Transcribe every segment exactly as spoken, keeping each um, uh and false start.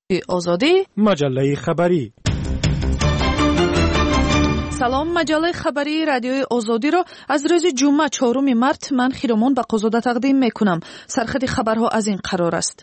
آزادی مجله خبری. سلام، مجله خبری رادیوی آزادی را از روز جمعه چهارم مارس من خیرمان بقازاده تقدیم میکنم. سرخط خبرها از این قرار است.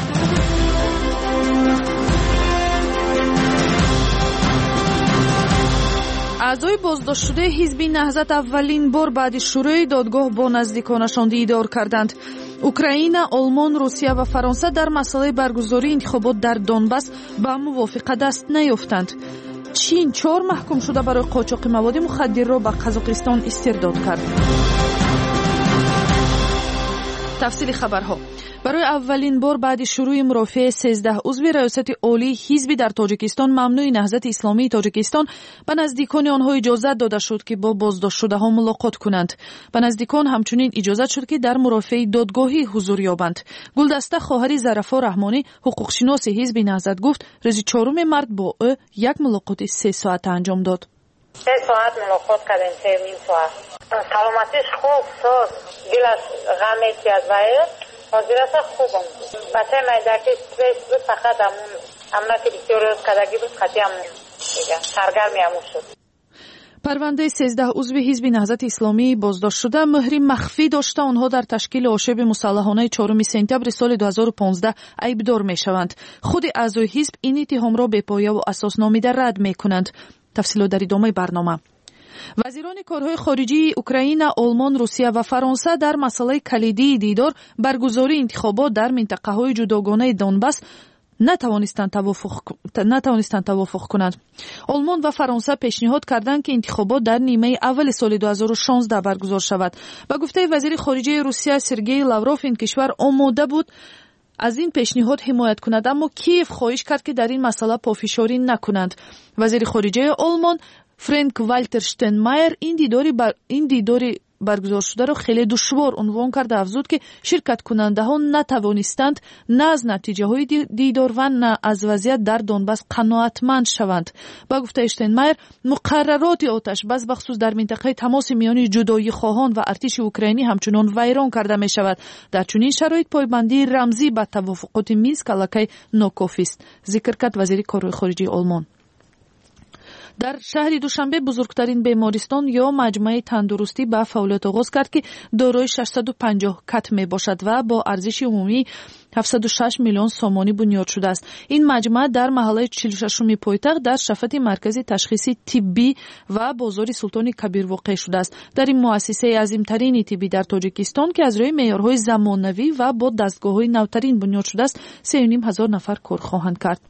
اعضای بازداشت شده حزب نهضت اولین بار بعد شروع دادگاه با نزدیکانشان دیدار کردند. اوکراین، آلمان، روسیه و فرانسه در مسئله برگزاری انتخابات در دونباس به موافقت دست نیافتند. چین چهار محکوم شده برای قاچاق مواد مخدر را به قزاقستان استرداد کرد. تفصیل خبرها. برای اولین بار بعد شروع مرافعه سیزده عضو ریاست عالی حزب در تاجیکستان ممنوع نهضت اسلامی تاجیکستان به نزدیکان آنها اجازت داده شد که با بازداشت شده ها ملاقات کنند. به نزدیکان همچنین اجازت شد که در مرافعه دادگاهی حضور یابند. گلدسته خواهر ظرفا رحمانی حقوقشناس حزب نهضت گفت روز چهارم مارس با او یک ملاقات سه ساعت انجام داد. سه ساعت ملاقات کردیم، سه نیم ساعت. سلامتیش خوب شد، دلش غمی که از ویر حاضرش خوبم. بچه مایدکی استرس بود، فقط همون همون که بیتیوریوز کدگی بود، خطی همون دیگه سرگرمی همون شد. پرونده سیزده عضو حزب نهضت اسلامی بازداشت شده مهری مخفی داشته آنها در تشکیل آشوب مسلحانه چهارم سپتامبر سال دو هزار و پانزده عیبدار میشوند. خود اعضای حزب این اتهام را بی پایه و اساس نامیده رد میکنند. تفصیلات در ادامه برنامه. وزیران کارهای خارجی اوکراین، آلمان، روسیه و فرانسه در مسئله کلیدی دیدار برگزاری انتخابات در منطقه‌های جداگانه دونباس نتوانستند توافق نتوانستند توافق کنند. آلمان و فرانسه پیشنهاد کردند که انتخابات در نیمه اول سال دو هزار و شانزده برگزار شود. با گفته وزیر خارجه روسیه سرگئی لاوروف این کشور آماده بود از این پیشنهاد حمایت کند، اما کیف خواهش کرد که در این مسئله پافشاری نکنند. وزیر خارجه آلمان فرانک والتر شتینمایر این دیداری بر این دیداری برگزار شده را خیلی دشوار عنوان کرده، افزود که شرکت کننده ها نتوانستند نه از نتیجه های دیدار و نه از وضعیت در دونباس قناعتمند شوند. با گفته شتینمایر مقررات آتش بس بخصوص در منطقه تماس میان جدایی خواهان و ارتش اوکراینی همچنان ویران کرده می شود. در چنین شرایط پایبندی رمزی به توافقات مینسک الکی ناکافی است، ذکر کرد وزیر کارهای خارجه آلمان. در شهر دوشنبه بزرگترین بیمارستان یا مجمع تندرستی به فعالیت آغاز کرد که دارای ششصد و پنجاه کت می باشد و با ارزش عمومی هفتصد و شش میلیون سومانی بنیاد شده است. این مجمع در محله چهل و ششم پایتخت در شفت مرکز تشخیصی طبی و بازار سلطان کبیر واقع شده است. در این مؤسسه عظیمترین طبی در تاجیکستان که از روی معیارهای زمانوی و با دستگاه‌های نوترین بنیاد شده است، سه و نیم هزار نفر کار خواهند کرد.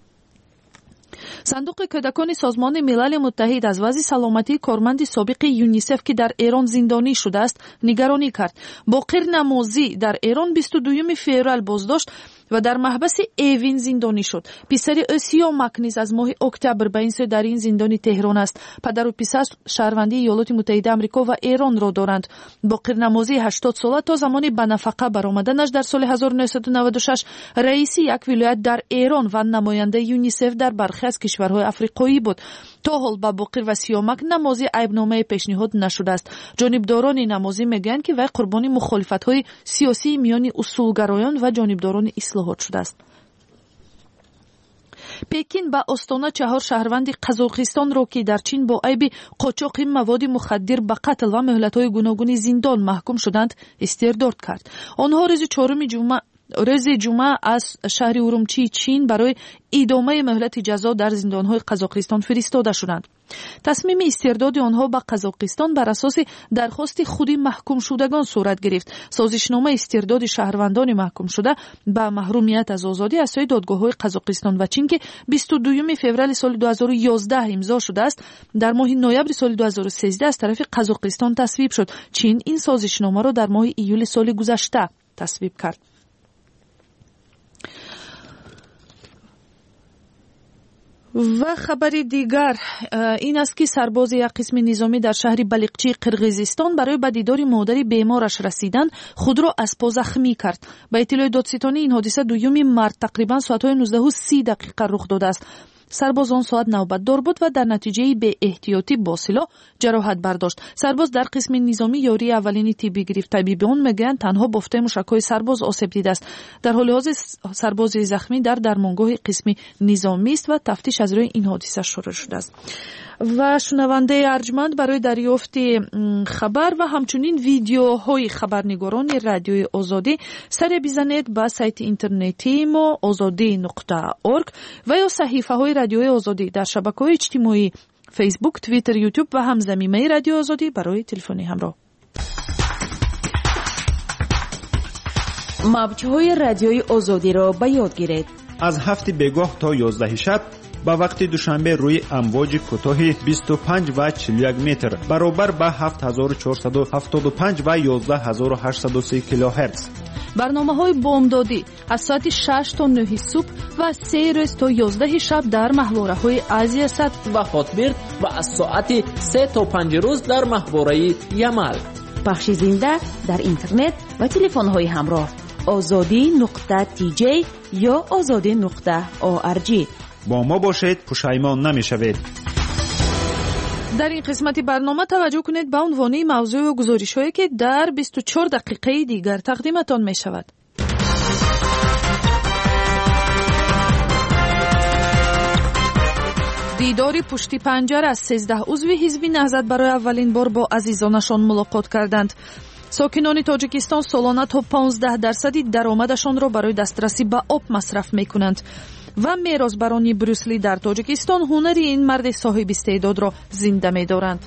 صندوق کودکان سازمان ملل متحد از وضع سلامتی کارمند سابق یونیسف که در ایران زندانی شده است نگرانی کرد. باقر نمازی در ایران بیست و دوم فوریه بازداشت و در محبس ایوین زندانی شد. پسر اسیا مکنیز از ماه اکتبر به این سو در این زندان تهران است. پدر و پسر شهروندی ایالات متحده آمریکا و ایران را دارند. باقر نمازی هشتاد ساله تا زمانی به نفقه برآمدنش در سال هزار و نهصد و نود و شش رئیس یک ولایت در ایران و نماینده یونیسف در برخی از کشورهای افریقایی بود. تا حال با باقر و سیامک نمازی عیبنامه پیشنهاد نشده است. جانبداران نمازی میگویند که وی قربانی مخالفت‌های سیاسی میان اصولگرایان و جانبداران اصلاحات شده است. پکین با استانه چهار شهروند قزاقستان را که در چین با عیب قاچاق مواد مخدر به قتل و مهلت‌های گوناگون زندان محکوم شدند استرداد کرد. آنها روز چهارم جمعه روز جمعه از شهر ارومچی چین برای ادامه مهلت جزا در زندان‌های قزاقستان فرستاده شدند. تصمیم استرداد آنها به قزاقستان بر اساس درخواست خود محکوم شدگان صورت گرفت. سازشنامه استرداد شهروندان محکوم شده به محرومیت از آزادی از سوی دادگاه‌های قزاقستان و چین که بیست و دوم فوریه سال دو هزار و یازده امضا شده است، در ماه نوامبر سال دو هزار و سیزده از طرف قزاقستان تصویب شد. چین این سازشنامه را در ماه ایول سال گذشته تصویب کرد. و خبری دیگر این است که سرباز یک قسم نظامی در شهر بلیقچی قرقیزستان برای به دیدار مادر بیمارش رسیدن خود را از پا زخمی کرد. با اطلاع دادستانی این حادثه دوم مارس تقریبا ساعت نوزده و سی دقیقه رخ داده است. سرباز آن ساعت نوبتدار بود و در نتیجه به احتیاطی با سلاح جراحت برداشت. سرباز در قسم نظامی یاری اولین تیبی گرفت. طبیبان میگن تنها بافته موشک‌های سرباز آسیب دیده است. در حال حاضر سرباز زخمی در درمانگاه قسم نظامی است و تفتیش از روی این حادثه شروع شده است. و شنونده ارجمند برای دریافت خبر و همچنین ویدیوهای خبرنگاران رادیوی آزادی سر بزنید به سایت اینترنتی ما آزادی نقطه اورگ و یا صحیفه های رادیوی آزادی در شبکه‌های اجتماعی فیسبوک، توییتر، یوتیوب و همزمینه رادیو آزادی برای تلفنی همراه. موج‌های رادیوی آزادی را به یاد گیرید. از هفت بگاه تا یازده شب با وقت دوشنبه روی امواج کوتاه بیست و پنج و چهل و یک متر برابر با هفت هزار و چهارصد و هفتاد و پنج و یازده هزار و هشتصد و سه کیلوهرتز. برنامه‌های بامدادی از ساعت شش تا نه صبح و سه روز تا یازده شب در ماهواره‌های آسیا صد و هاتبرد و از ساعت سه تا پنج روز در ماهواره یمل. پخش زنده در اینترنت و تلفن‌های همراه آزادی نقطه تی جی یا آزادی نقطه او آر جی. با ما باشید، پشیمان نمی‌شوید. در این قسمت برنامه توجه کنید به عنوان موضوع و گزارش‌هایی که در بیست و چهار دقیقه دیگر تقدیمتان می‌شود. دیداری پشتی پنجره از سیزده عضو حزب نهضت برای اولین بار با عزیزانشان ملاقات کردند. ساکنان تاجیکستان سالانه تا پانزده درصدی درآمدشان را برای دسترسی به آب مصرف می‌کنند. و میراثبران بروسلی در تاجیکستان هنر این مرد صاحب استعداد را زنده می‌دارند.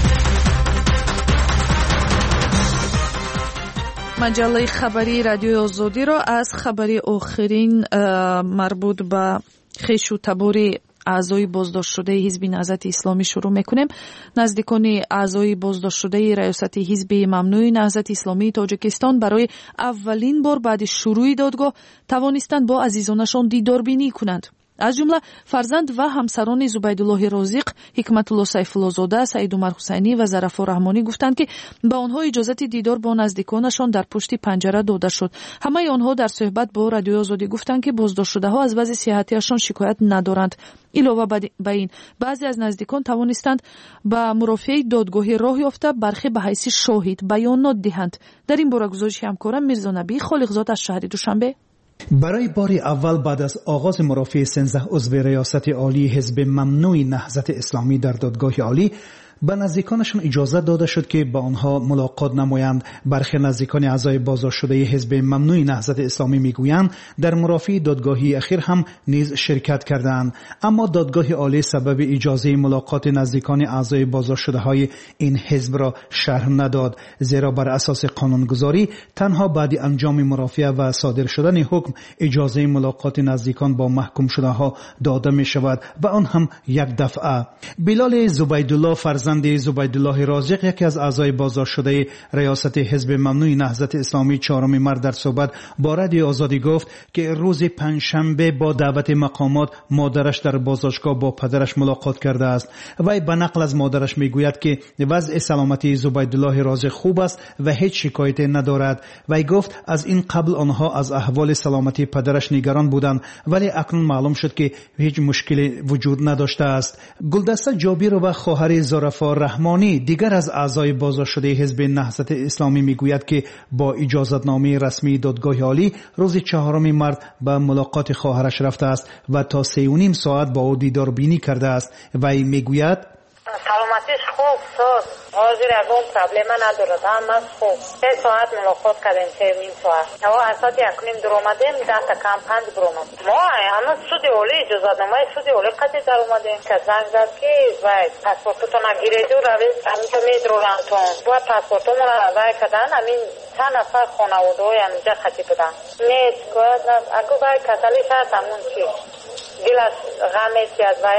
مجله خبری رادیو آزادی را از خبری آخرین مربوط به خیش و تباری اعضای بازداشت شده حزب نهضت اسلامی شروع میکنیم. نزدیکان اعضای بازداشت شده ریاست حزب ممنوع نهضت اسلامی تاجیکستان برای اولین بار بعد شروع دادگاه توانستند با عزیزانشان دیدار بینی کنند. از جمله فرزند و همسران زبیدالله رازق، حکمت الله سیفالله زاده، سعید عمر حسینی و ظرفا رحمانی گفتند که به آنها اجازه دیدار با نزدیکانشان در پشت پنجره داده شد. همه آنها در صحبت با رادیو آزادی گفتند که بازداشت شده ها از وضع صحتیشان شکایت ندارند. علاوه بر این بعضی از نزدیکان توانستند به مرافعه دادگاه راه یافته برخی به حیث شاهد بیانات دهند. در این باره گزارش همکارم میرزا نبی خالقزاد از شهر دوشنبه. برای بار اول بعد از آغاز مرافعه سیزده عضو ریاست عالی حزب ممنوع نهضت اسلامی در دادگاه عالی به نزدیکانشان اجازه داده شد که با آنها ملاقات نمایند. برخی نزدیکان اعضای بازداشت شده حزب ممنوع نهضت اسلامی میگویند در مرافعه دادگاهی اخیر هم نیز شرکت کردند، اما دادگاه عالی سبب اجازه ملاقات نزدیکان اعضای بازداشت شده های این حزب را شرح نداد، زیرا بر اساس قانونگذاری تنها بعد انجام مرافعه و صادر شدن حکم اجازه ملاقات نزدیکان با محکوم شده ها داده می شود و آن هم یک دفعه. بلال زبیدالله فرزند زبیدالله رازق، یکی از اعضای بازداشت شده ریاست حزب ممنوع نهضت اسلامی چهارم مارس در صحبت با رادیو آزادی گفت که روز پنجشنبه با دعوت مقامات مادرش در بازداشتگاه با پدرش ملاقات کرده است. وی به نقل از مادرش میگوید که وضع سلامتی زبیدالله رازق خوب است و هیچ شکایتی ندارد. وی گفت از این قبل آنها از احوال سلامتی پدرش نگران بودند، ولی اکنون معلوم شد که هیچ مشکلی وجود نداشته است. گلدسته جابیر و خواهر ظرفا رحمانی دیگر از اعضای بازداشت شده حزب نهضت اسلامی میگوید که با اجازتنامه رسمی دادگاه عالی روز چهارم مارس به ملاقات خواهرش رفته است و تا سه و نیم ساعت با او دیدار بینی کرده است. وی میگوید سلامتیش خوب شد، حاضر از اون پرابلم ندارد، همه خوب. سه ساعت ملاقات کردیم، سه و نیم ساعت. ما از ساعت یک نیم در اومدیم، ده تا کم پنج بر اومد. ما همه سود اولی اجازتنامه سود اولی قطعی در اومدیم که زنگ زد که وای پاسپورتتون گیرید و روید همینجا میدرونن تون و پاسپورتمون رو وای کردن. همین چند نفر خانواده های همینجا خطی بودن. نیست که اگه وای کسلیش هست همون چی دل از غمیتی از وای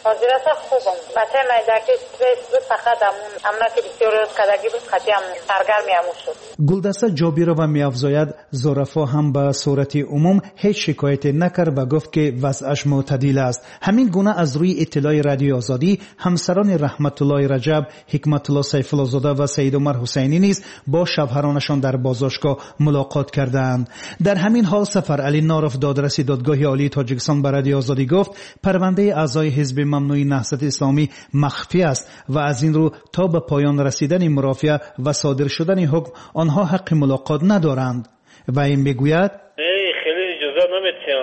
حاضر است خوبم بچه مایداکی استرس بود فقط امون امنا که بسیار روز کدگی بود خطی امون سرگرمی امون شد. گلدسته جابیرова می‌افزاید زورافا هم به صورت عموم هیچ شکایت نکرد و گفت که وضعش معتدل است. همین گونه از روی اطلاع رادیو آزادی همسران رحمت الله رجب، حکمت الله سیف الله زاده و سید عمر حسینی نیز با شوهرانشان در بازداشتگاه ملاقات کردند. در همین حال سفر علی نارف دادرسی دادگاه عالی تاجیکستان به رادیو آزادی گفت پرونده اعضای حزب ممنوع نهضت اسلامی مخفی است و از این رو تا به پایان رسیدن مرافعه و صادر شدن حکم آنها حق ملاقات ندارند و این میگوید خیلی اجازه نمیتونم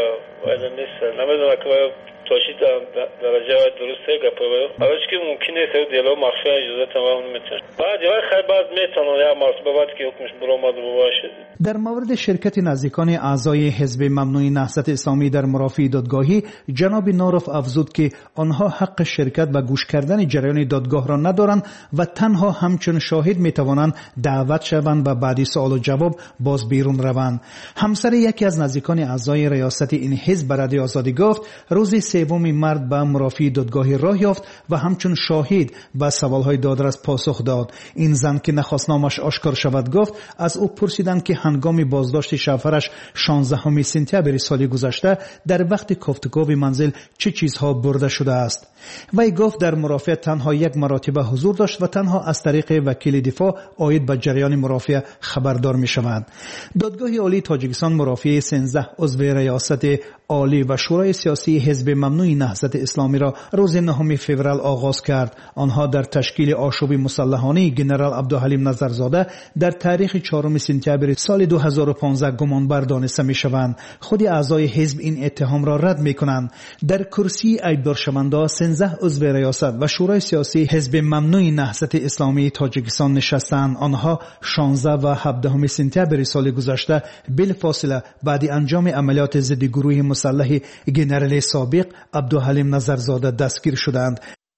و نیست نمیدونم که تاشید درجه درسته گپه اوش که ممکنه سر دیالوگ مخفی اجازه تمام نمیتونه بعد یا خیلی بعد میتونه یا مرتبه بعد که حکمش برآمد باشه. در مورد شرکت نزدیکان اعضای حزب ممنوع نهضت اسلامی در مرافع دادگاهی جناب نارف افزود که آنها حق شرکت و گوش کردن جریان دادگاه را ندارند و تنها همچون شاهد میتوانند دعوت شوند و بعد سوال و جواب باز بیرون روند. همسر یکی از نزدیکان اعضای ریاست این حزب به رادیو آزادی گفت روز سوم مرد به مرافع دادگاهی راه یافت و همچون شاهد به سوالهای دادرس پاسخ داد. این زن که نخواست نامش آشکار شود گفت از او پرسیدند که هنگام بازداشت شوهرش شانزدهم سپتامبر سال گذشته در وقت گفتگو به منزل چه چیزها برده شده است. وی گفت در مرافعه تنها یک مرتبه حضور داشت و تنها از طریق وکیل دفاع عاید به جریان مرافعه خبردار می شود. دادگاه عالی تاجیکستان مرافعه سیزده عضو ریاست عالی و شورای سیاسی حزب ممنوع نهضت اسلامی را روز نهم فوریه آغاز کرد. آنها در تشکیل آشوب مسلحانه جنرال عبدالحلیم نظرزاده در تاریخ چهارم سپتامبر سال دو هزار و پانزده گمانبر دانسته می شوند. خود اعضای حزب این اتهام را رد می کنند. در کرسی ایبدار شونده سیزده عضو ریاست و شورای سیاسی حزب ممنوع نهضت اسلامی تاجیکستان نشستند. آنها شانزده و هفدهم سپتامبر سال گذشته بلافاصله بعد انجام عملیات ضد گروه مسلح جنرال سابق عبدالحلیم نظرزاده دستگیر شدند.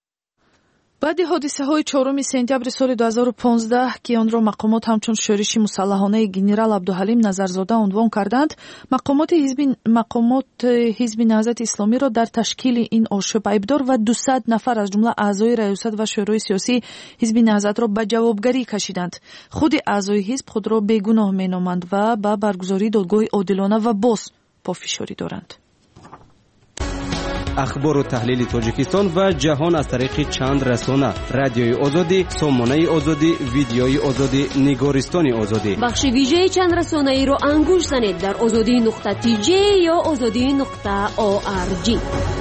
بعد حادثه های چهارم سپتامبر سال دو هزار و پانزده که آن را مقامات همچون شورش مسلحانه گنرال عبدالحلیم نظرزاده عنوان کردند، مقامات حزب مقامات حزب نهضت اسلامی را در تشکیل این آشوب ایبدار و دویست نفر از جمله اعضای ریاست و شورای سیاسی حزب نهضت را به جوابگری کشیدند. خود اعضای حزب خود را بیگناه مینامند و به برگزاری دادگاه عادلانه و باز پافشاری دارند. اخبار و تحلیل تاجیکستان و جهان از طریق چند رسانه: رادیوی آزادی، سامانه آزادی، ویدیوی آزادی، نگارستان آزادی. بخش ویژه چند رسانه ای را انگوش زنید در آزادی نقطه تی جی یا آزادی نقطه او ار جی.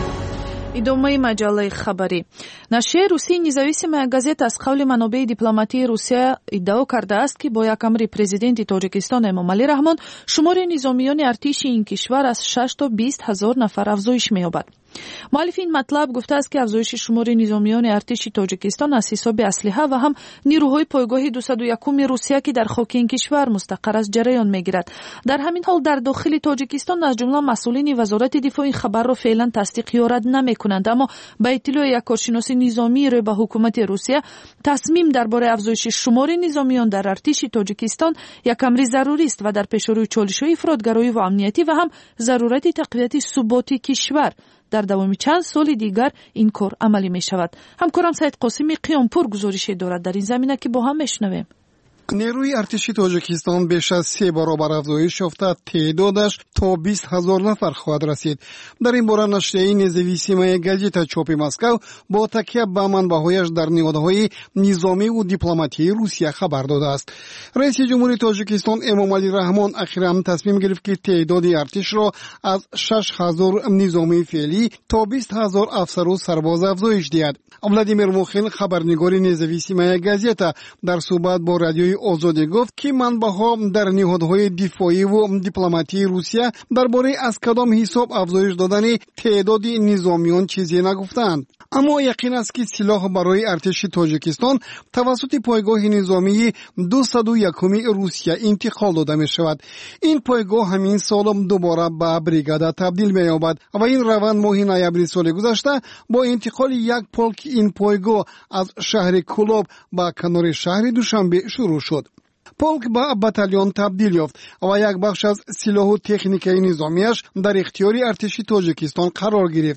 ادامه مجله خبری. نشریه روسی نезависимая газета از قول منابع دیپلماتی روسیه ادعا کرده است که با یک امر پرزیدنت تاجیکستان امامعلی رحمان شمار نظامیان ارتش این کشور از شش تا بیست هزار نفر افزایش می‌یابد. مؤلف این مطلب گفته است که افزایش شمار نظامیان ارتش تاجیکستان از حساب اسلحه و هم نیروهای پایگاه دویست و یکم روسیه که در خاک این کشور مستقر است جریان میگیرد. در همین حال در داخل تاجیکستان از جمله مسئولین وزارت دفاع این خبر را فعلا تصدیق یا رد نمی‌کنند، اما به اطلاع یک کارشناس نظامی رو به حکومت روسیه تصمیم درباره افزایش شمار نظامیان در ارتش تاجیکستان یک امر ضروری است و در پیشروی چالش‌های افراطگرایی و امنیتی و هم ضرورت تقویت ثبات کشور در دوام چند سال دیگر این کار عملی می شود. همکارم سید قاسمی قیامپور گزارشی دارد در این زمینه که با هم میشنویم. نیروی ارتشی تاجیکستان بیش از سه برابر افزایش یافته، تعدادش تا بیست هزار نفر خواهد رسید. در این باره نشریه نезависимая газета چاپ مسکو با تکیه به منبع‌هایش در نهادهای نظامی و دیپلماتی روسیه خبر داده است. رئیس جمهوری تاجیکستان امامعلی رحمان اخیراً تصمیم گرفت که تعداد ارتش را از شش هزار نظامی فعلی تا بیست هزار افسر و سرباز افزایش دهد. ولادیمیر موخین خبرنگار نезависимая газета در صحبت با رادیوی آزادی گفت که منبع‌ها در نهادهای دفاعی و دیپلماتی روسیه درباره از کدام حساب افزایش دادن تعداد نظامیان چیزی نگفتند. اما یقین است که سلاح برای ارتش تاجیکستان توسط پایگاه نظامی دویست و یکم روسیه انتقال داده می شود. این پایگاه همین سال دوباره به بریگادا تبدیل می یابد و این روند ماه نوامبر سال گذشته با انتقال یک پولک این پایگاه از شهر کولوب به کنار شهر دوشنبه شروع شد. پولک به بتالیون تبدیل یافت و یک بخش از سلاح و تکنیک نظامیش در اختیار ارتش تاجیکستان قرار گرفت.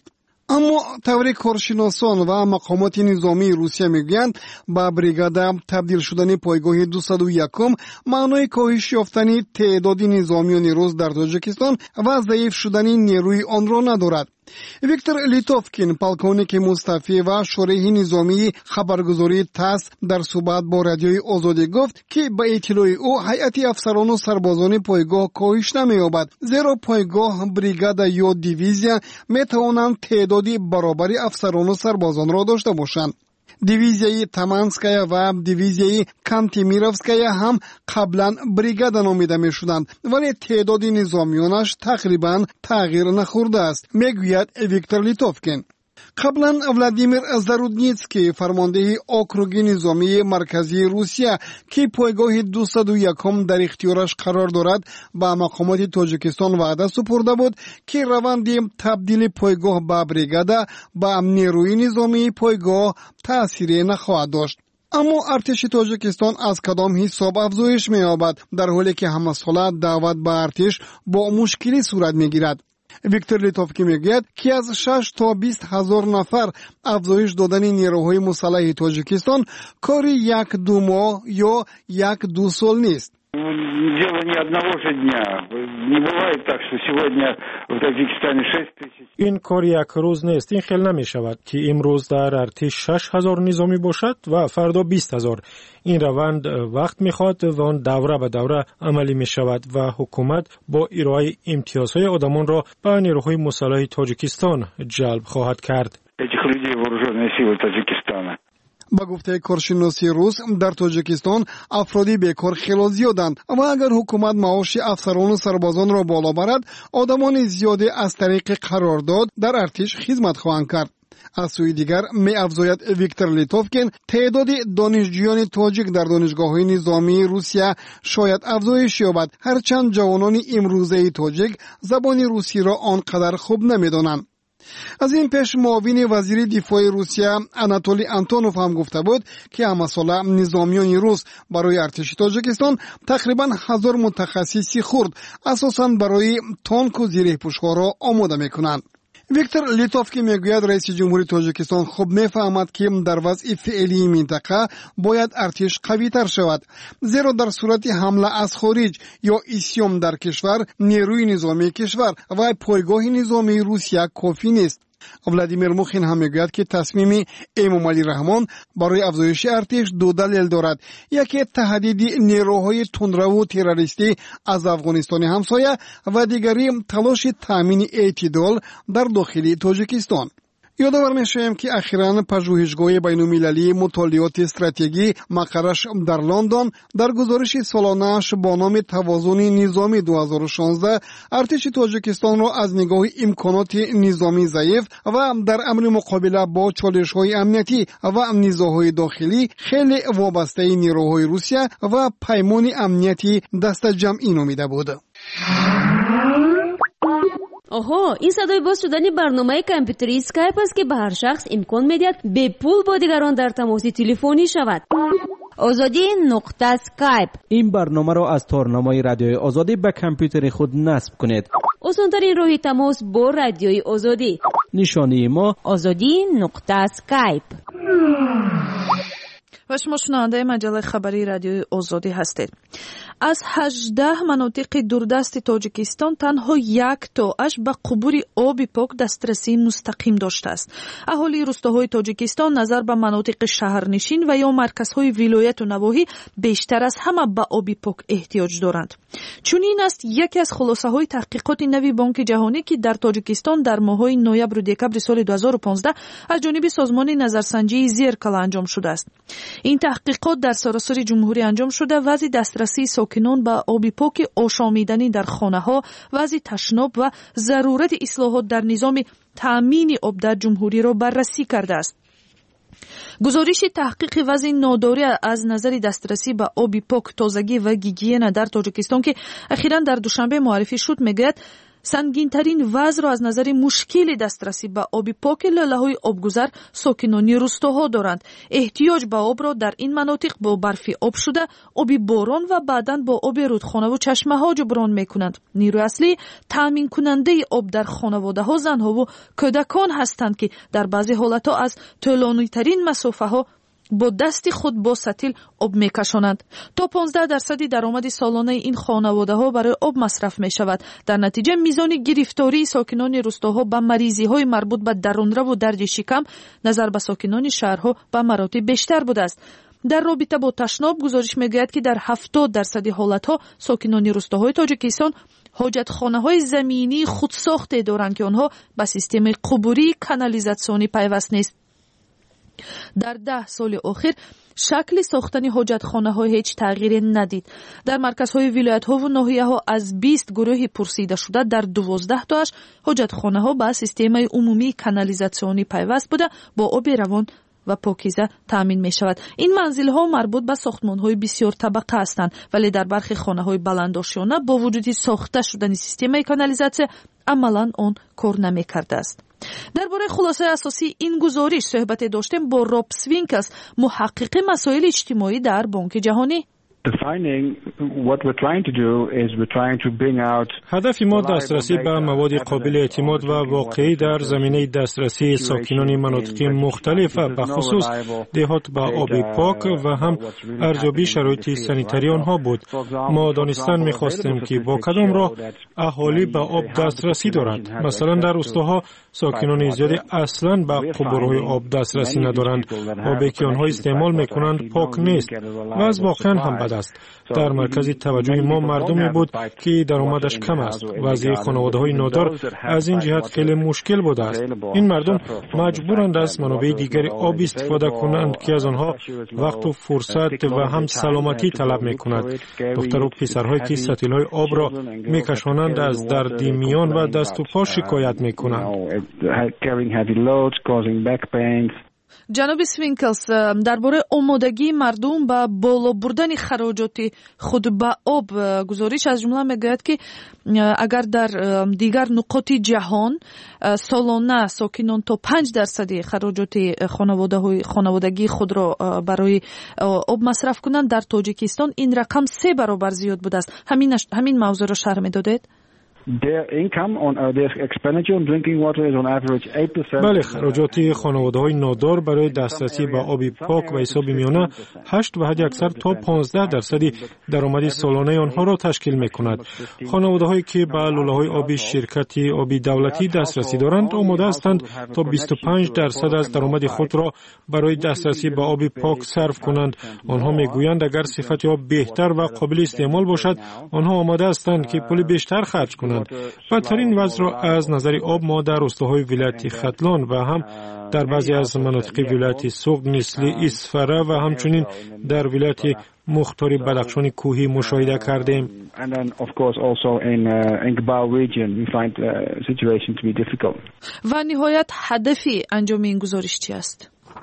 اما طوری کارشناسان و مقامات نظامی روسیه میگویند با بریگادا تبدیل شدن پایگاه دویست و یک معنای کاهش یافتن تعداد نظامیان روس در تاجیکستان و ضعیف شدن نیروی آن را ندارد. ویکتور لیتوفکین، پلکونیک مستعفی و شورای نظامی خبرگزاری تاس در صحبت با رادیوی آزادی گفت که به اطلاع او هیئت افسران و سربازان پایگاه کاهش نمی‌یابد، زیرا پایگاه، بریگادا یا دیویزیا میتوانند تعدادی برابری افسران و سربازان را داشته باشند. دیویزیای تمانسکایا و دیویزیای کانتیمیروفسکایا هم قبلا بریگادا نامیده می شدند، ولی تعداد نظامیانش تقریبا تغییر نخورده است، میگوید ویکتور لیتوفکین. قبلا ولادیمیر زارودنیتسکی، فرمانده اوکروگ نظامی مرکزی روسیه که پایگاه دویست و یک در اختیارش قرار دارد، با مقامات تاجیکستان وعده سپرده بود که روند تبدیل پایگاه به بریگادا با نیروی نظامی پایگاه تأثیری نخواهد داشت. اما ارتش تاجیکستان از کدام حساب افزایش می‌یابد، در حالی که همه ساله دعوت به ارتش با مشکلی صورت می‌گیرد. ویکتور لیتوفکین میگوید که از شش تا بیست هزار نفر افزایش دادن نیروهای مسلح تاجیکستان کاری یک دو ماه یا یک دو سال نیست. Дело не одного же дня. Не бывает так, что сегодня в Таджикистане шесть тысяч. این کار یک روز نیست. این خیلی نمی شود که امروز در ارتش شش هزار نظامی باشد و فردا بیست هزار. این روند وقت میخواد و آن دوره به دوره عملی می شود و حکومت با ارائه امتیازهای آدمان را به نیروهای مسلح تاجیکستان جلب خواهد کرد. Этих людей вооруженные силы Таджикистана. با گفته کارشناسی روس، در تاجیکستان افرادی بیکار خیلی زیادند و اگر حکومت معاش افسران و سربازان را بالا برد، آدمان زیادی از طریق قرارداد در ارتش خدمت خواهند کرد. از سوی دیگر می افزاید ویکتور لیتوفکین، تعداد دانشجویان تاجیک در دانشگاه‌های نظامی روسیه شاید افزایش یابد، هرچند جوانان امروزه تاجیک زبان روسی را آنقدر خوب نمی‌دانند. از این پیش معاون وزیر دفاع روسیه آناتولی آنتونوف هم گفته بود که همه ساله نظامیان روس برای ارتش تاجیکستان تقریبا هزار متخصصی خرد اساساً برای تانک و زیره پوش‌ها را آماده میکنند. ویکتور لیتوفکین میگوید رئیس جمهوری تاجیکستان خوب میفهمد که در وضع فعلی منطقه باید ارتش قوی تر شود، زیرا در صورت حمله از خارج یا اسیام در کشور، نیروی نظامی کشور و پایگاه نظامی روسیه کافی نیست. ولادیمیر موخین هم میگوید که تصمیم امامعلی رحمان برای افزایش ارتش دو دلیل دارد. یکی تهدید نیروهای تندرو و تروریستی از افغانستان همسایه و دیگری تلاش تامین اعتدال در داخل تاجیکستان. یادآور می‌شویم که اخیراً پژوهشگاه بین‌المللی مطالعات استراتژی مقرش در لندن در گزارش سالانه‌اش با نام توازن نظامی دو هزار و شانزده ارتش تاجیکستان را از نگاه امکانات نظامی ضعیف و در امر مقابله با چالش‌های امنیتی و نزاع‌های داخلی خیلی وابسته نیروهای روسیه و پیمان امنیتی دست جمعی نامیده بود. آها، این صدای باز شدن برنامه کامپیوتری اسکایپ است که به هر شخص امکان میدهد به پول با دیگران در تماس تلفنی شود. آزادی نقطه اسکایپ. این برنامه را از تارنمای رادیوی آزادی به کامپیوتر خود نصب کنید. آسان‌ترین راه تماس با رادیوی آزادی. نشانی ما آزادی نقطه اسکایپ. و شما شنونده مجله خبری رادیوی آزادی هستید. از هجده مناطق دوردست تاجیکستان تنها یک تاش به قبور آب پاک دسترسی مستقیم داشته است. اهالی روستاهای تاجیکستان نظر به مناطق شهرنشین و یا مرکزهای ولایت و نواحی بیشتر از همه به آب پاک احتیاج دارند. چنین است یکی از خلاصه های تحقیقات نوی بانک جهانی که در تاجیکستان در ماه‌های نوامبر و دکمبر سال دو هزار و پانزده از جانب سازمان نظرسنجی زیرکل انجام شده است. این تحقیقات در سراسر جمهوری انجام شده وضع دسترسی ساکنان به آب پاک آشامیدنی در خانه‌ها، وضع تشناب و ضرورت اصلاحات در نظام تامین آب در جمهوری را بررسی کرده است. گزارش تحقیق وضع ناداری از نظر دسترسی به آب پاک، تازگی و گیگین در تاجیکستان که اخیراً در دوشنبه معرفی شد میگوید сангинтарин вазъро аз назари мушкили дастрасӣ ба оби поки лӯлаҳои обгузар сокинони рӯстоҳо доранд. эҳтиёҷ ба обро дар ин манотиқ бо барфи об шуда оби борон ва баъдан бо оби рудхонаву чашмаҳо ҷуброн мекунанд. нирӯи аслӣ таъминкунандаи об дар хонаводаҳо занҳову кӯдакон ҳастанд, ки дар баъзе ҳолатҳо аз тӯлонитарин масофаҳо бо дасти худ бо сатил об мекашонанд. то понздаҳ дарсади даромади солонаи ин хонаводаҳо барои об масраф мешавад. дар натиҷа мизони гирифтории сокинони рӯстоҳо ба маризиҳои марбут ба дарунраву дарди шикам назар ба сокинони шаҳрҳо ба маротиб бештар будааст. дар робита бо ташноб гузориш мегӯяд, ки дар ҳафтод дарсади ҳолатҳо сокинони рӯстоҳои тоҷикистон ҳоҷатхонаҳои заминии худсохте доранд, ки онҳо ба системаи қубурии канализатсионӣ пайваст нест. дар даҳ соли охир шакли сохтани ҳоҷатхонаҳо ҳеҷ тағйире надид. дар марказҳои вилоятҳову ноҳияҳо аз бист гурӯҳи пурсидашуда дар дувоздаҳтоаш ҳоҷатхонаҳо ба системаи умумии канализатсионӣ пайваст буда бо оби равон ва покиза таъмин мешавад. ин манзилҳо марбут ба сохтмонҳои бисёр табақа ҳастанд, вале дар бархи хонаҳои баландошиёна бо вуҷуди сохта шудани системаи канализатсия амалан он кор намекардааст. дар бораи хулосаи асосии ин гузориш суҳбате доштем бо Роб Свинкелс, муҳаққиқи масоили иҷтимоӣ дар Бонки ҷаҳонӣ. ҳадафи мо дастрасӣ ба маводи қобили эътимод ва воқеӣ дар заминаи дастрасии сокинони манотиқи мухталиф ва бахусус деҳот ба оби пок ва ҳам арзёбии шароити санитарии онҳо буд. мо донистан мехостем, ки бо кадом роҳ аҳолӣ ба об дастрасӣ дорад. масалан, дар рӯстоҳо сокинони зиёде аслан ба қубурҳои об дастрасӣ надоранд. обе ки онҳо истеъмол мекунанд пок нест ва аз воқеан ҳам бад аст. дар маркази таваҷҷӯҳи мо мардуме буд, ки даромадаш кам аст. вазъи хонаводаҳои нодор аз ин ҷиҳат хеле мушкил будааст. ин мардум маҷбуранд аз манобеи дигари об истифода кунанд, ки аз онҳо вақту фурсат ва ҳам саломатӣ талаб мекунад. духтару писарҳое ки сатилҳои обро мекашонанд аз дарди миён ва дасту по шикоят мекунанд. ҷаноби Свинкелс, дар бораи омодагии мардум ба боло бурдани хароҷоти худ ба об гузориш аз ҷумла мегӯяд, ки агар дар дигар нуқоти ҷаҳон солона сокинон то панҷ дарсади хароҷоти хонаводагии худро барои об масраф кунанд, дар Тоҷикистон ин рақам се баробар зиёд будааст. ҳамин мавзӯъро шарҳ медодед? бале, хароҷоти хонаводаҳои нодор барои дастрасӣ ба оби пок ва ҳисоби миёна ҳашт ва ҳадди аксар то понздаҳ дарсади даромади солонаи онҳоро ташкил мекунад. хонаводаҳое ки ба лӯлаҳои оби ширкати оби давлатӣ дастрасӣ доранд омода ҳастанд то бисту панҷ дарсад аз даромади худро барои дастрасӣ ба оби пок сарф кунанд. онҳо мегӯянд, агар сифати об беҳтар ва қобили истеъмол бошад, онҳо омода ҳастанд ки пули бештар харҷ кунанд. бадтарин вазъро аз назари об мо дар рӯстоҳои вилояти Хатлон ва ҳам дар баъзе аз манотиқи вилояти Суғ мисли Исфара ва ҳамчунин дар вилояти мухтори Бадахшони кӯҳӣ мушоҳида кардем. ва ниҳоят ҳадафи анҷоми ин гузориш чӣ аст?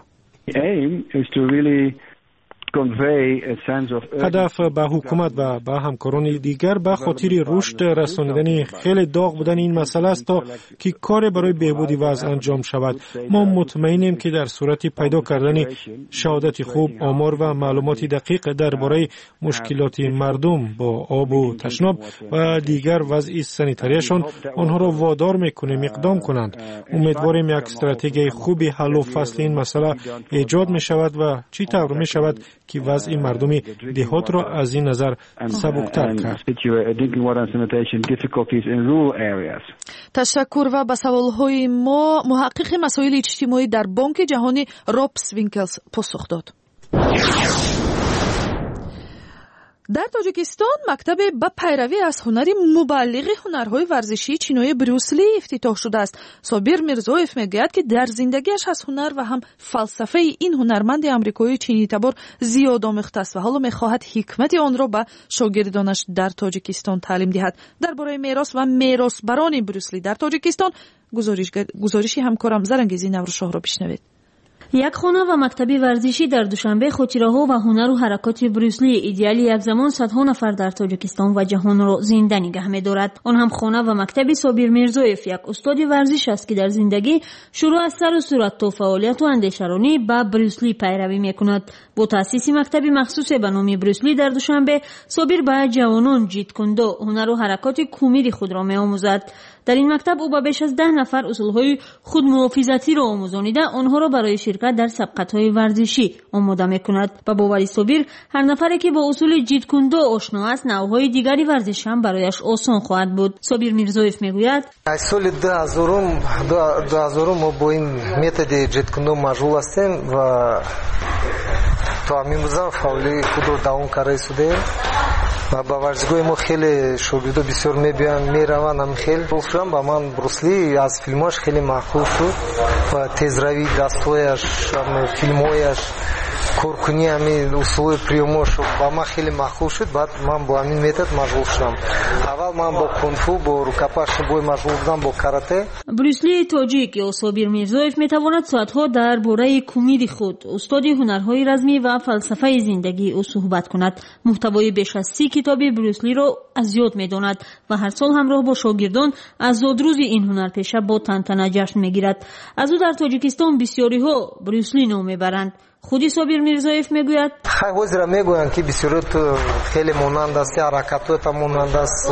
ҳадаф ба ҳукумат ва ба ҳамкорони дигар ба хотири рушд расонидани хеле доғ будани ин масъала аст, то ки коре барои беҳбуди вазъ анҷом шавад. мо мутмаинем, ки дар сурати пайдо кардани шаҳодати хуб, омор ва маълумоти дақиқ дар бораи мушкилоти мардум бо обу ташноб ва дигар вазъи санитарияшон онҳоро водор мекунем иқдом кунанд. умедворем як стратегияи хуби ҳаллу фасли ин масъала эҷод мешавад ва чӣ тавр мешавад ки вазъи мардуми деҳотро аз ин назар сабуктар кард. ташаккур. ва ба саволҳои мо муҳаққиқи масоили иҷтимоӣ дар Бонки ҷаҳонӣ Роб Свинкелс посух дод. дар Тоҷикистон мактабе ба пайравӣ аз ҳунари мубаллиғи ҳунарҳои варзишии чинои Брюс Ли ифтитоҳ шудааст. Собир Мирзоев мегӯяд, ки дар зиндагиаш аз ҳунар ва ҳам фалсафаи ин ҳунарманди амрикоии чинитабор зиёд омӯхтааст ва ҳоло мехоҳад ҳикмати онро ба шогирдонаш дар Тоҷикистон таълим диҳад. дар бораи мерос ва меросбарони Брюс Ли дар Тоҷикистон гузориши ҳамкорам Зарангези Наврӯзшоҳро бишнавед. یک خانه و مکتب ورزشی در دوشنبه خاطره‌ها و هنر و حرکات بروسلی ایدئال یک زمان صدها نفر در تاجیکستان و جهان را زنده نگه می‌دارد. آن هم خانه و مکتب صابر میرزویف، یک استاد ورزش است که در زندگی شروع از سر و صورت تا فعالیت و اندیشرانی با بروسلی پیروی می‌کند. با تأسیس مکتب مخصوص به نام بروسلی در دوشنبه، صابر به جوانان جیت کندو هنر و حرکات کمدی خود را می‌آموزد. در این مکتب او با بیش از ده نفر اصولهای خودمحافظتی را آموزانیده آنها را برای شرکت در سبقت‌های ورزشی آماده می‌کند. با باور صابر، هر نفری که با اصول جیت کندو آشنا است، نوع‌های دیگری ورزش هم برایش آسان خواهد بود. صابر میرزویف میگوید: از سال دو هزار ما با این متد جیت کندو مشغول هستیم و تا امروز فعالی خود را دوام کرده شده. و با ورزشگاه ما خیلی شاگردا بسیار میبینن میروند. هم خیلی گفتم با من بروسلی از فیلماش خیلی معقول شد و تیزروی دستایش، فیلمایش، کارکنی همین اصول پریوماش با من خیلی معقول شد. بعد من با همین متد مشغول شدم. اول من با کنفو، با رکاپاش بوی مشغول بودم، با کاراته. بروسلی تاجیک یا صابر میرزویف میتواند ساعتها در باره کمدی خود، استاد هنرهای رزمی و فلسفه زندگی او صحبت کند. محتوای بیش از سی کتاب بروسلی را از یاد میداند و هر سال همراه با شاگردان آزاد روز این هنرپیشه با تنتنه جشن میگیرد. از او در تاجیکستان بسیاری ها بروسلی نام میبرند. خودی صابر میرزویف میگوید: خیلی وزیر میگویند که بسیاری تو خیلی مانند است، حرکتات تا مانند است،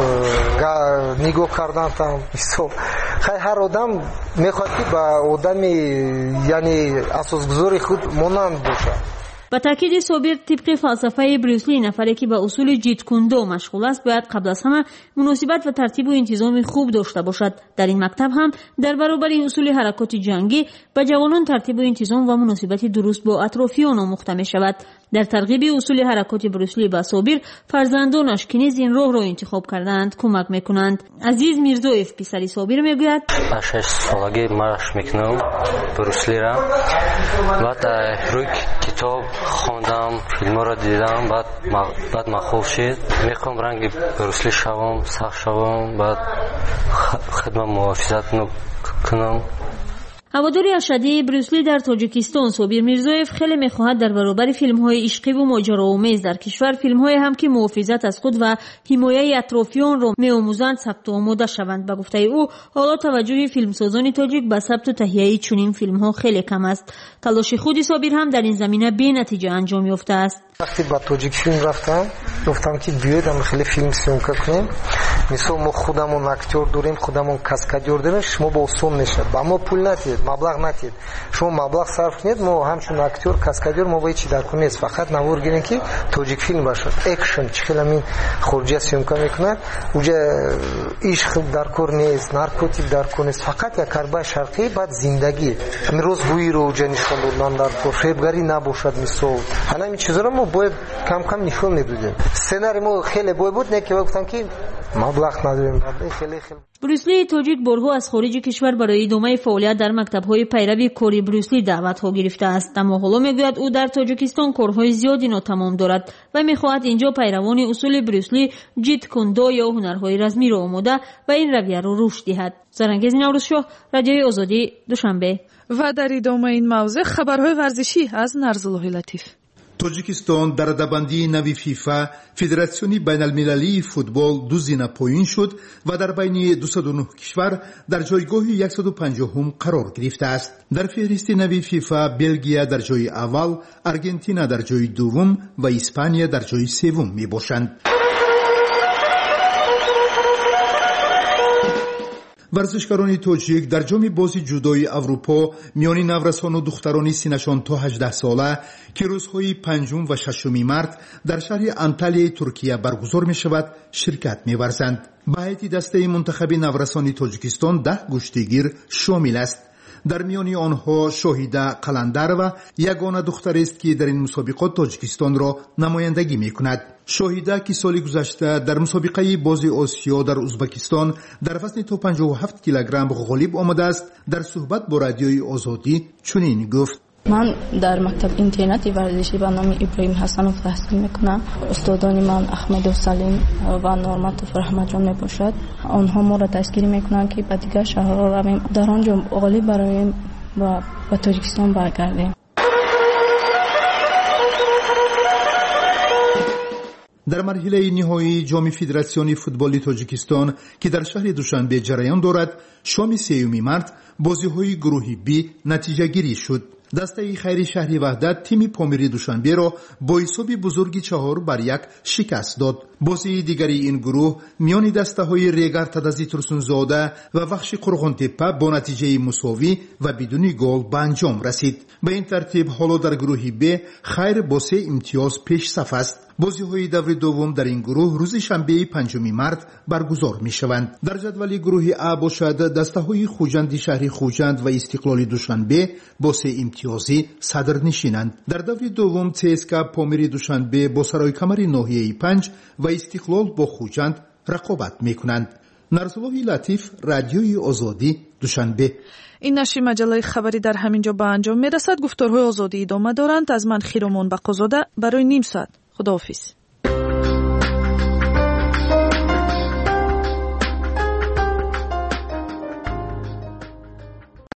نگاه کردن تا مثال. خیلی هر آدم میخواد که با آدمی یعنی اساسگذار خود مانند باشه. با تاکید صابر، طبق فلسفه بروسلی، نفری که به اصول جیت کندو مشغول است باید قبل از همه مناسبت و ترتیب و انتظام خوب داشته باشد. در این مکتب هم در برابر اصول حرکات جنگی به جوانان ترتیب و انتظام و مناسبت درست با اطرافیان آموخته می شود. در ترغیب اصول حرکات بروسلی با صابر، فرزندانش که نیز این راه را انتخاب کردند کمک میکنند. عزیز میرزویف پسری صابر میگوید: شش سالگی مشق میکنم بروسلی را. بعد روی کتاب خواندم، فیلم را دیدم، بعد بعد مخوف شد. میخوام رنگ بروسلی شوم، سخت شوم، بعد خدمت محافظت کنم. هواداری اشدی بروسلی در تاجیکستان، صابر میرزویف خیلی میخواهد در برابر فیلم‌های عشقی و ماجراآمیز در کشور، فیلم‌های هم که محافظت از خود و حمایت اطرافیان را می‌آموزند ثبت و آماده شوند. به گفته او، حالا توجه فیلمسازان تاجیک به ثبت و تهیه چنین فیلم‌ها خیلی کم است. تلاش خودی صابر هم در این زمینه بی‌نتیجه انجام یافته است. وقتی با تاجیک فیلم رفتم، گفتم که بیاید هم خیلی فیلم سیمکا کنیم. مثلا ما خودمون اکتور داریم، خودمون کاسکادر داریم، شما با اصول میشه. با ما پول ندید، مبلغ ندید. شما مبلغ صرف کنید، ما همچون اکتور، کاسکادر ما باید چی در کنیم. فقط نوار گیرین که تاجیک فیلم باشه. اکشن چخیل همین خارجی سیمکا میکنن. اونجا عشق در کار نیست، نارکوتیک در کار نیست. فقط یک کاربای شرقی بعد زندگی. همین روز بوی رو اونجا نشون دادن در کار. فریبگری نباشد مثال. همین چیزا رو ما باید کم کم نشون میدادیم. سناریو ما خیلی باید بود، نه که گفتن که مبلغ نداریم. خیلی خیلی بروسلی تاجیک برها از خارج کشور برای ادامه فعالیت در مکتب‌های پیروی کاری بروسلی دعوت‌ها گرفته است، اما حالا میگوید او در تاجیکستان کارهای زیادی ناتمام دارد و میخواهد اینجا پیروان اصول بروسلی، جیت کندو یا هنرهای رزمی را آموده و این رویه را رشد دهد. زرنگز نوروزشاه، رادیوی آزادی، دوشنبه. و در ادامه این موضوع خبرهای ورزشی از نرزالله لطیف. توجیکستان در رده‌بندی نوی فیفا فدراسیونی بین المللی فوتبال دو زینه پایین شد و در بین دویست و نه کشور در جایگاه صد و پنجاه قرار گرفته است. در فهرست نوی فیفا بلژیم در جای اول، آرژانتین در جای دوم و اسپانیا در جای سوم می باشند. ورزشکاران تاجیک در جام بازی جودوی اروپا میان نورسان و دختران سنشان تا هجده ساله که روزهای پنجم و ششم مارس در شهر انتالیای ترکیه برگزار می شود شرکت می ورزند. به هیئت دسته منتخب نورسان تاجیکستان ده گشتگیر شامل است. در میان آنها شاهیده قلندر و یگانه دختر است که در این مسابقات تاجیکستان را نمایندگی می کند. شاهیده که سال گذشته در مسابقه بازی آسیا در ازبکستان در وزن تا پنجاه و هفت کیلوگرم غالب آمده است، در صحبت با رادیوی آزادی چنین گفت: من در مکتب اینترنتی ورزشی به نام ابراهیم حسنوف تحصیل میکنم. استادان من احمد و سلیم و نورمت و فرحمت جان میباشد. آنها ما را تشکیل میکنند که به دیگر شهرها رویم، در آنجا غالب برایم و به تاجیکستان برگردیم. در مرحله نهایی جام فدراسیون فوتبال تاجیکستان که در شهر دوشنبه جریان دارد، شام سیوم مارس بازی‌های گروه بی نتیجه گیری شد. دسته خیر شهری وحدت تیم پامیری دوشنبه را با حساب بزرگی چهار بر یک شکست داد. بازی دیگری این گروه میان دسته های ریگر تدزی ترسونزاده و وخش قرغان تپه با نتیجه مساوی و بدون گل به انجام رسید. به این ترتیب حالا در گروه ب خیر با سه امتیاز پیش صف است. بازی های دور دوم در این گروه روز شنبه پنجم مارس برگزار می شوند. در جدول گروه ا باشد دسته های خوجند شهری خوجند و استقلال دوشنبه با سه امتیازی صدر نشینند. در دور دوم تسکا پامیری دوشنبه با سرای کمری ناحیه پنج و استقلال با خوجند رقابت می کنند. نرسلوی لطیف، رادیوی آزادی، دوشنبه. این نشر مجله خبری در همینجا به انجام می رسد. گفتارهای آزادی ادامه دارند. از من خیرمان بقازاده برای نیم ساعت. خداحافظ.